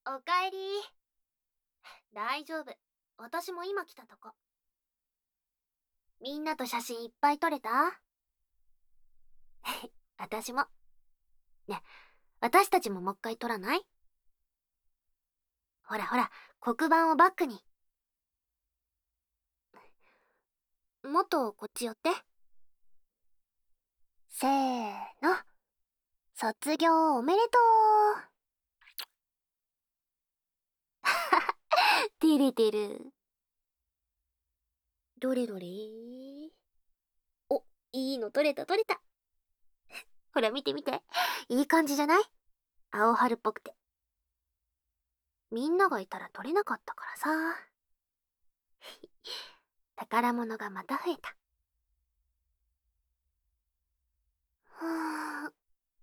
おかえり。大丈夫。私も今来たとこ。みんなと写真いっぱい撮れた？私も。ね、私たちももう一回撮らない？ほらほら、黒板をバックに。もっとこっち寄って。せーの。卒業おめでとう。照れてる。どれどれ。お、いいの撮れた撮れた。ほら見て見て。いい感じじゃない？青春っぽくて。みんながいたら撮れなかったからさ。宝物がまた増えた。はぁ、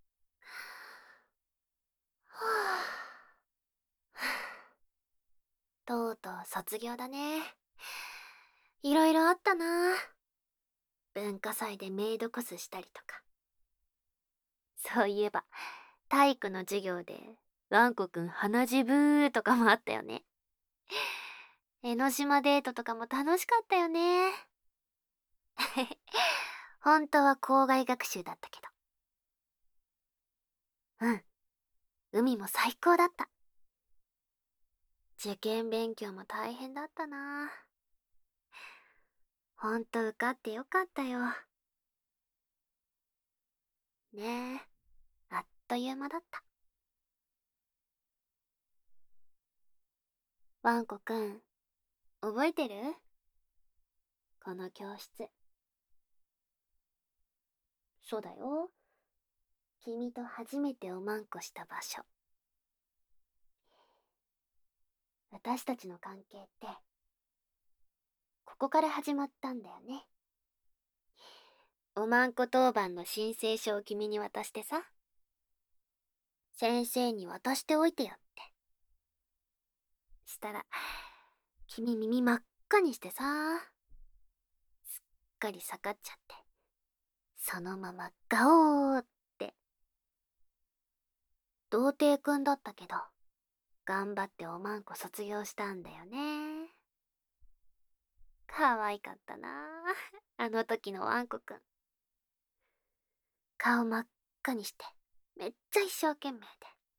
はぁ、とうとう卒業だね。いろいろあったな。文化祭でメイドコスしたりとか。そういえば、体育の授業で、ワンコくん鼻血ブーとかもあったよね。江ノ島デートとかも楽しかったよね。本当は校外学習だったけど。うん。海も最高だった。受験勉強も大変だったな。ほんと受かってよかったよ。ねえ、あっという間だった。ワンコくん、覚えてる？この教室。そうだよ。君と初めておまんこした場所。私たちの関係って、ここから始まったんだよね。おまんこ当番の申請書を君に渡してさ。先生に渡しておいてよって。したら、君耳真っ赤にしてさ。すっかり下がっちゃって。そのままガオーって。童貞くんだったけど、頑張っておまんこ卒業したんだよね。可愛かったなあ、あの時のワンコくん。顔真っ赤にして、めっちゃ一生懸命で。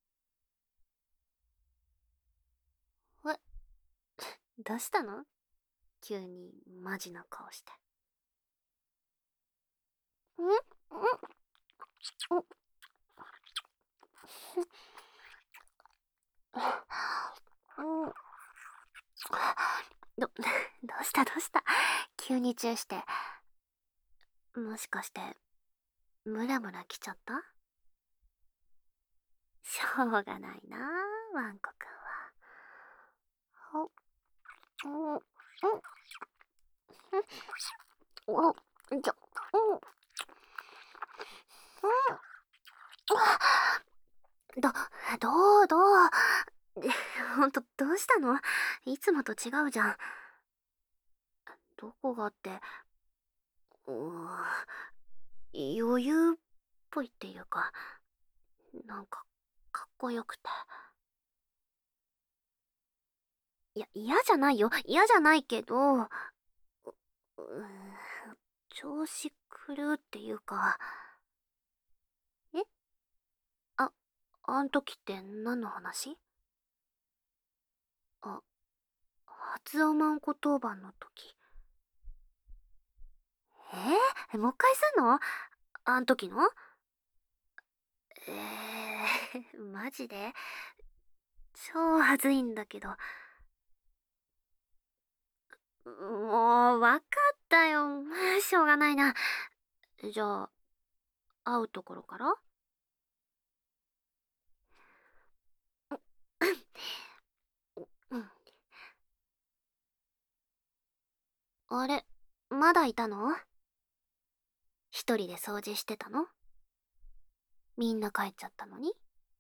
え、どうしたの？急にマジな顔して。んんどうしたどうした？急にチューして。もしかして、ムラムラ来ちゃった？しょうがないなワンコくんは。ほ、ん、お、ちょ、ど、どうほんと、どうしたの？いつもと違うじゃん。どこがって、余裕っぽいっていうか、なんか、かっこよくて。いや、嫌じゃないよ。嫌じゃないけど、調子狂うっていうか。え？あ、あん時って何の話？あ、初おまんこ当番の時。もう一回すんの？あん時の？マジで？超はずいんだけど。もう、わかったよ。しょうがないな。じゃあ、会うところから？うん。あれ、まだいたの？一人で掃除してたの？みんな帰っちゃったのに？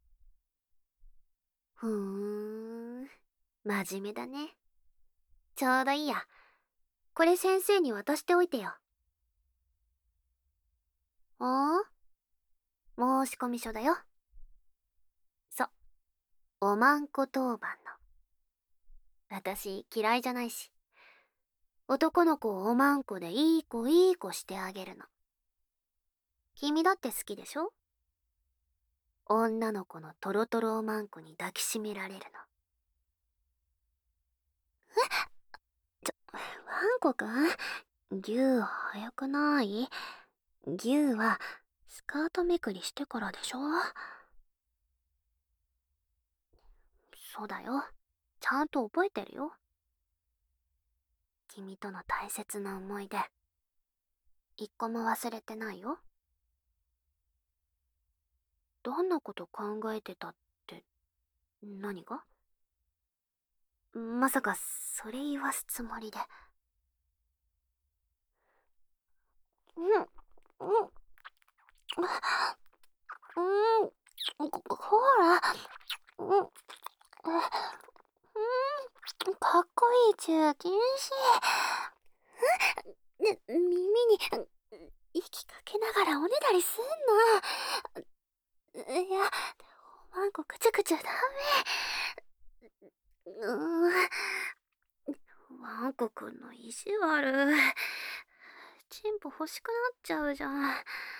ふーん、真面目だね。ちょうどいいや。これ先生に渡しておいてよ。申込書だよ。そう。 おまんこ当番の。私嫌いじゃないし、男の子をおまんこでいい子いい子してあげるの。君だって好きでしょ？女の子のトロトロおまんこに抱きしめられるの。ワンコくん、牛早くない？牛はスカートめくりしてからでしょ？そうだよ。ちゃんと覚えてるよ。君との大切な思い出、一個も忘れてないよ。どんなこと考えてたって何が？まさかそれ言わすつもりで。うん、うん、うん、ほら、うん、かっこいい中禁止。耳に息かけながらおねだりすんな。いや、ワンコくちゅくちゅダメ。ワンコくんの意地悪。チンポ欲しくなっちゃうじゃん。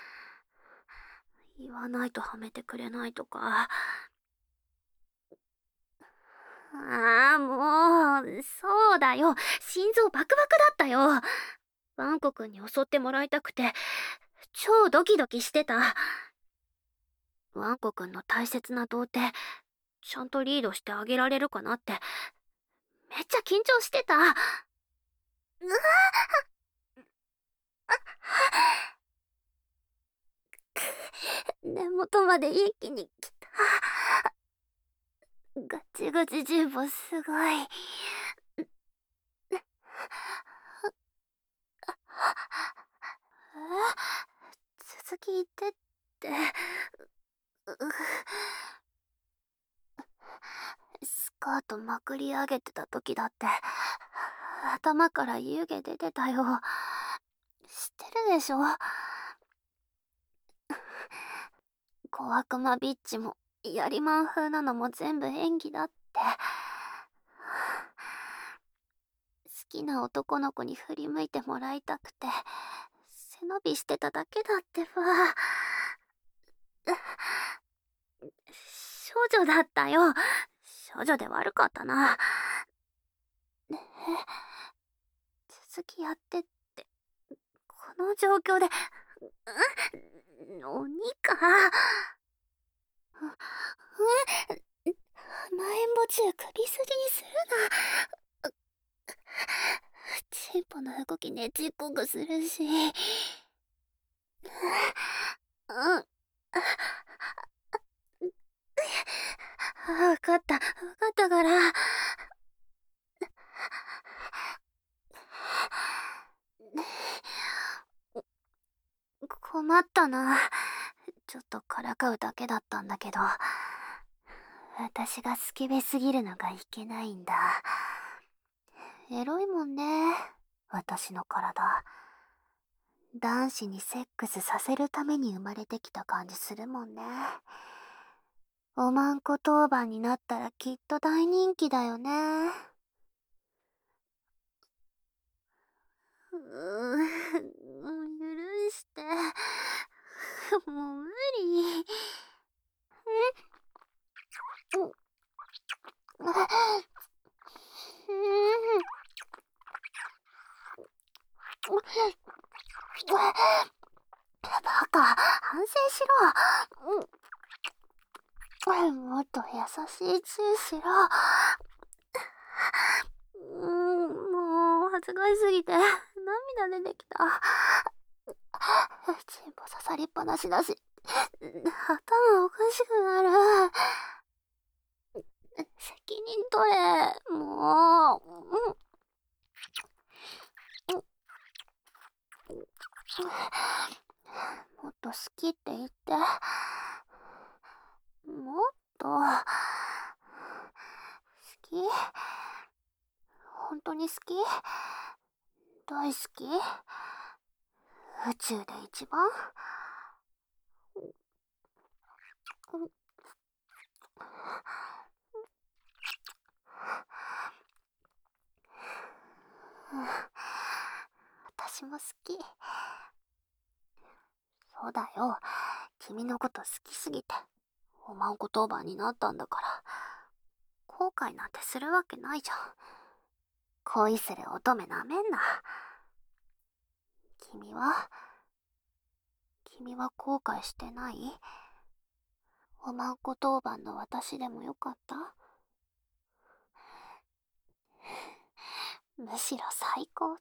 言わないとはめてくれないとか。ああ、もう、そうだよ。心臓バクバクだったよ。ワンコくんに襲ってもらいたくて、超ドキドキしてた。ワンコくんの大切な童貞、ちゃんとリードしてあげられるかなって、めっちゃ緊張してた。うわ、根元まで一気に来た。ガチガチジンボすごい。続き言ってって。スカートまくり上げてた時だって頭から湯気出てたよ。知ってるでしょ？小悪魔ビッチもやりまん風なのも全部演技だって。好きな男の子に振り向いてもらいたくて背伸びしてただけだってば。少女だったよ。少女で悪かったな。ねえ、続きやってって。この状況で、鬼か。甘えんぼ中首筋にするな。チンポの動きねちっこくするし。うん。わかった、わかったから。困ったな。ちょっとからかうだけだったんだけど、私がスケベすぎるのがいけないんだ。エロいもんね、私の体。男子にセックスさせるために生まれてきた感じするもんね。おまんこ当番になったらきっと大人気だよね。許して。もう無理。バカ、反省しろ。もっと優しいチューしろ。もう恥ずかしすぎて涙出てきた。チンポ刺さりっぱなしだし、頭おかしくなる。責任取れ、もう。もっと好きって言って。もっと好き？本当に好き？大好き？宇宙で一番？ き。そうだよ。君のこと好きすぎて、おまんこ当番になったんだから、後悔なんてするわけないじゃん。恋する乙女なめんな。君は君は後悔してない？おまんこ当番の私でもよかった？むしろ最高って。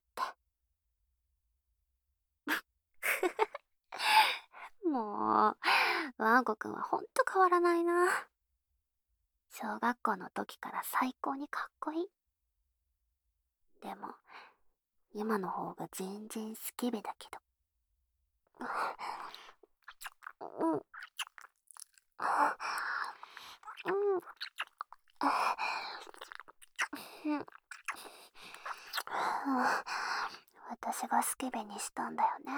もう、ワンコくんはほんと変わらないな。小学校の時から最高にかっこいい。でも、今の方が全然スケベだけど。うん、うん、うん、私がスケベにしたんだよね。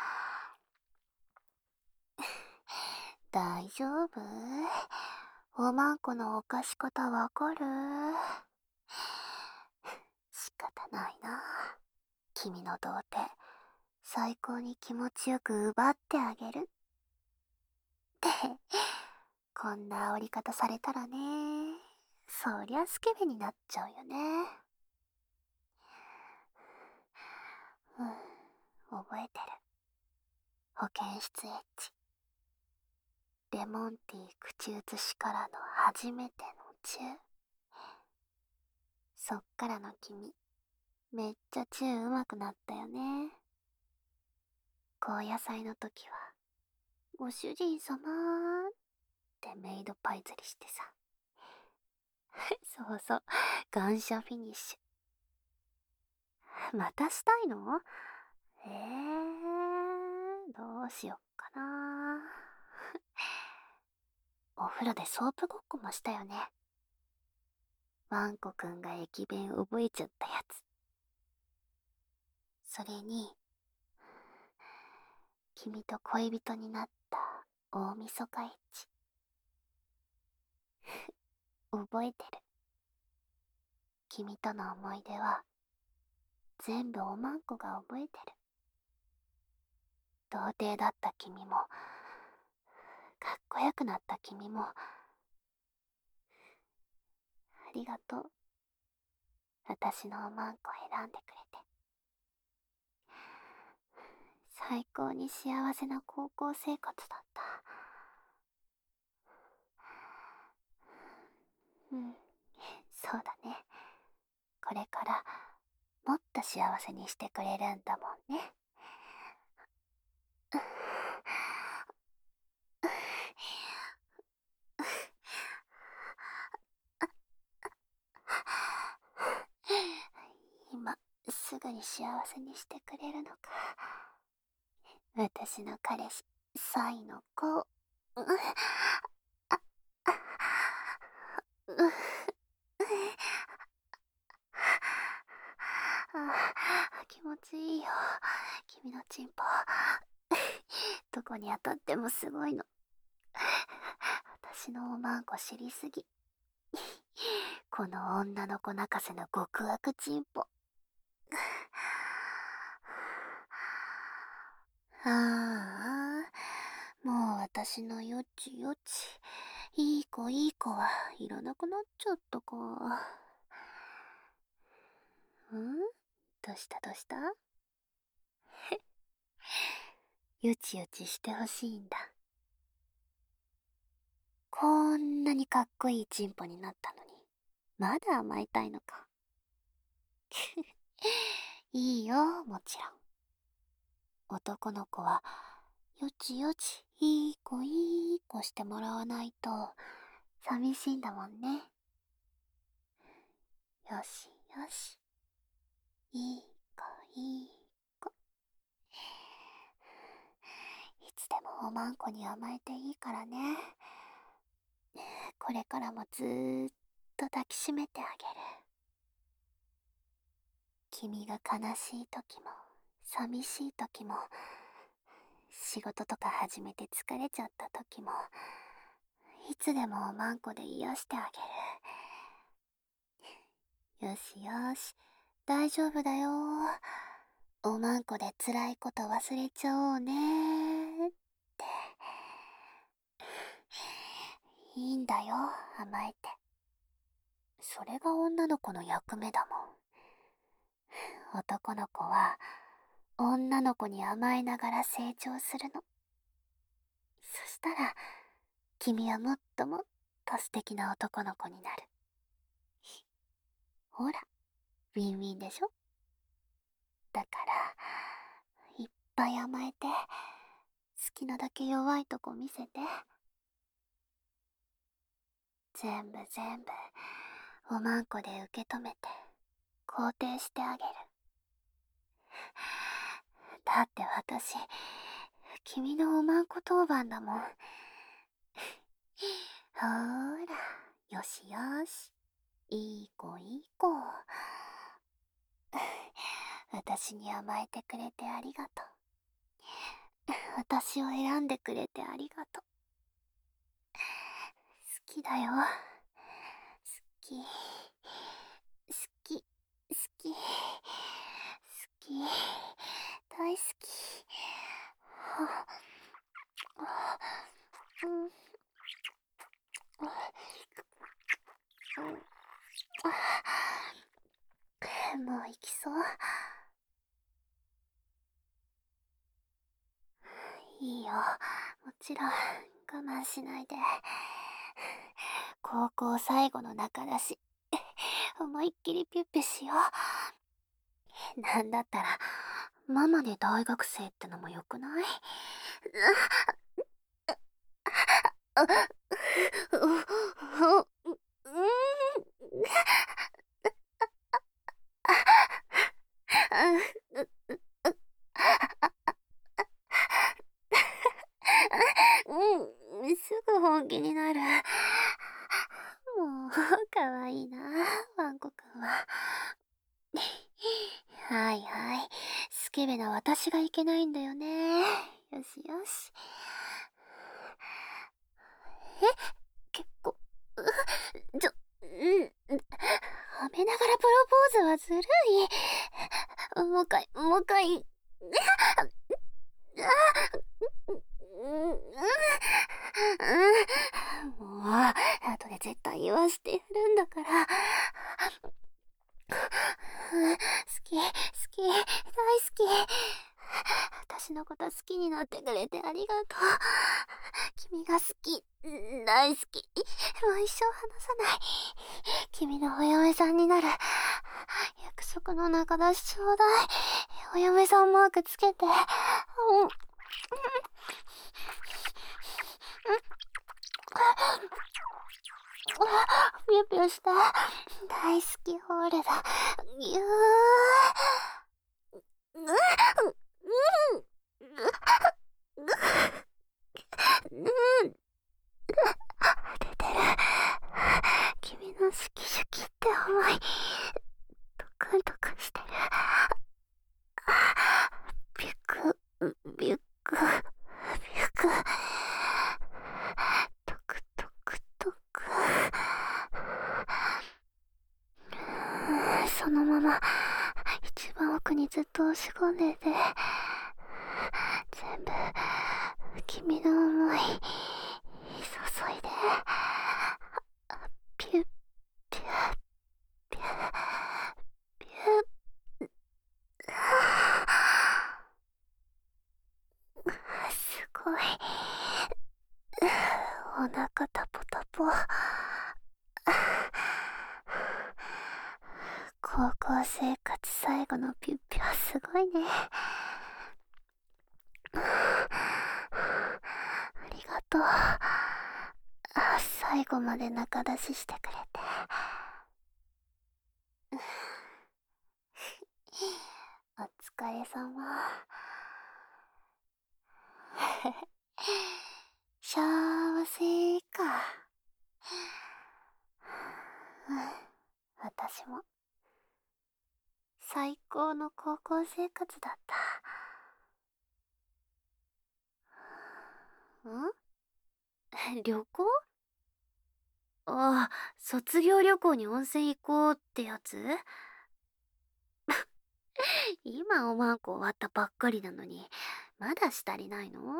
大丈夫？おまんこの犯し方わかる？仕方ないな。君の童貞、最高に気持ちよく奪ってあげる。って、こんな煽り方されたらね、そりゃスケベになっちゃうよね。うん、覚えてる。保健室エッチ。レモンティー口移しからの初めてのチュー。そっからの君、めっちゃチューうまくなったよね。高野菜の時は、ご主人様ーってメイドパイ釣りしてさ。そうそう、感謝フィニッシュ。またしたいの？どうしよっかな。お風呂でソープごっこもしたよね。ワンコくんが駅弁覚えちゃったやつ。それに、君と恋人になった大晦日エッチ。覚えてる。君との思い出は、全部おまんこが覚えてる。童貞だった君も、かっこよくなった君も、ありがとう。私のおまんこ選んでくれて。最高に幸せな高校生活だった。うん、そうだね。これからもっと幸せにしてくれるんだもんね。今すぐに幸せにしてくれるのか。私の彼氏サイの子。気持ちいいよ。君のチンポ。どこに当たってもすごいの。私のおまんこ知りすぎ。この女の子泣かせの極悪チンポ。ああ、もう私のよちよち。いい子いい子はいらなくなっちゃったか。どうしたどうした？よちよちしてほしいんだ。こんなにかっこいいチンポになったのに、まだ甘えたいのか。いいよ、もちろん。男の子は、よちよち、いい子いい子してもらわないと、寂しいんだもんね。よしよし。いい子いい子。いつでもおまんこに甘えていいからね。これからもずーっと抱きしめてあげる。君が悲しい時も、寂しい時も、仕事とか始めて疲れちゃった時も、いつでもおまんこで癒してあげる。よしよし、大丈夫だよ。 おまんこで辛いこと忘れちゃおうねって。いいんだよ、甘えて。それが女の子の役目だもん。男の子は女の子に甘えながら成長するの。そしたら君はもっともっと素敵な男の子になる。ほら、ウィンウィンでしょ。だからいっぱい甘えて、好きなだけ弱いとこ見せて。全部全部おまんこで受け止めて肯定してあげる。だって私、君のおまんこ当番だもん。ほーら、よしよし。いい子いい子。私に甘えてくれてありがとう。私を選んでくれてありがとう。好きだよ。好き。好き。好き。好き。大好き。はあ、うん、もう行きそう。いいよ、もちろん我慢しないで。高校最後の中だし、思いっきりピュッピュしよう。なんだったらママで大学生ってのもよくない？うん、すぐ本気になる。もう、かわいいな、ワンコくんは。はいはい。スケベな私がいけないんだよね。よしよし。え、結構、はめながらプロポーズはずるい。もう一回、もう一回。もう、後で絶対言わしてやるんだから。好き、好き、大好き。私のこと好きになってくれてありがとう。君が好き、大好き。もう一生離さない。君のお嫁さんになる。約束の中出しちょうだい。お嫁さんマークつけて。ピュピュした。大好きホールだ。ぎゅー。出てる。君のシュキシュキって思い、ドクンドクンしてる。ビュク、ビュク、ビュク。ドクドクドク。そのまま一番奥にずっと押し込んでて、全部君の思い注いで、ピュッピュッピュッピュッ。すごい。お腹タポタポ。高校生活最後のピュッピュはすごいね。ありがとう。最後まで仲出ししてくれて。お疲れ様。幸せか。私も最高の高校生活だった。旅行？ああ、卒業旅行に温泉行こうってやつ？ 今おまんこ終わったばっかりなのに、まだしたりないの？も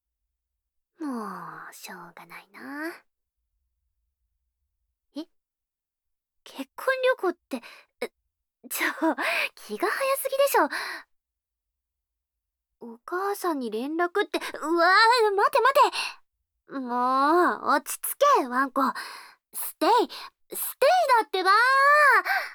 う、しょうがないな。え、結婚旅行って、え気が早すぎでしょ。お母さんに連絡って、うわー、待て待て。もう、落ち着け、ワンコ。ステイだってばー。